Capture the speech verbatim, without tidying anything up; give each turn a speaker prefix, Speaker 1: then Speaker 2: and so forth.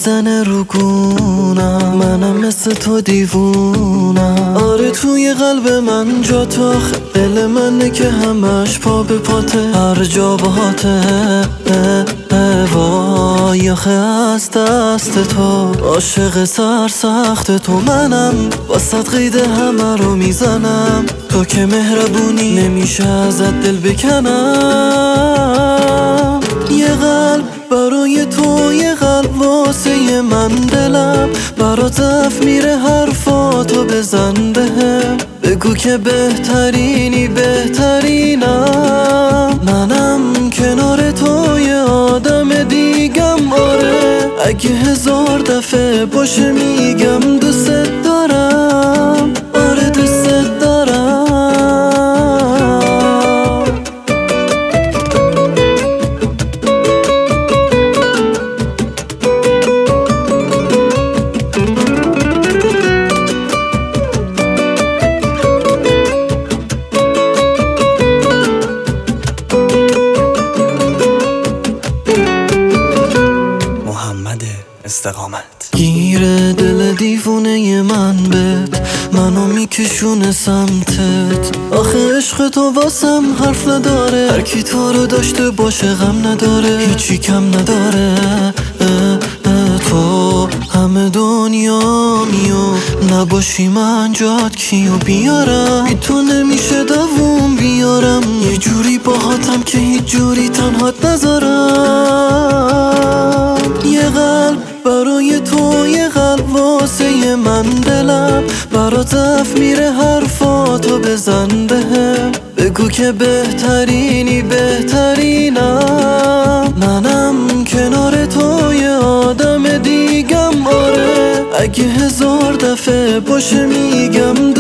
Speaker 1: میزنه رو گونم، منم مثل تو دیوونم. آره توی قلب من جا تو آخه دل منه که همش پا به پاته، هر جا باهاته. وای آخه از دست تو عاشق سرسخت تو منم، واسط قید همه رو میزنم. تو که مهربونی نمیشه ازت دل بکنم. یه قلب برای تو، یه قلب واسه من، دلم برات ضعف میره حرفاتو بزن بهم. بگو که بهترینی بهترینم، منم کنار تو یه آدم دیگم. آره اگه هزار دفعه باشه میگم دوست دارم، آره دوست دارم.
Speaker 2: استقامت
Speaker 1: گیره دل دیوونه من بهت، منو میکشونه سمتت. آخه عشق تو واسم حرف نداره، هر کی تو رو داشته باشه غم نداره، هیچی کم نداره. اه اه تو همه دنیا میو نباشی من جات کیو بیارم. بی تو نمیشه دووم بیارم، یه جوری باهاتم که هیچ جوری تنهات نذارم. یه قلب برای تو، یه قلب واسه من، دلم برات ضعف میره حرفاتو بزن بهم. بگو که بهترینی بهترینم، منم کنار تو یه آدم دیگم. آره اگه هزار دفعه باشه میگم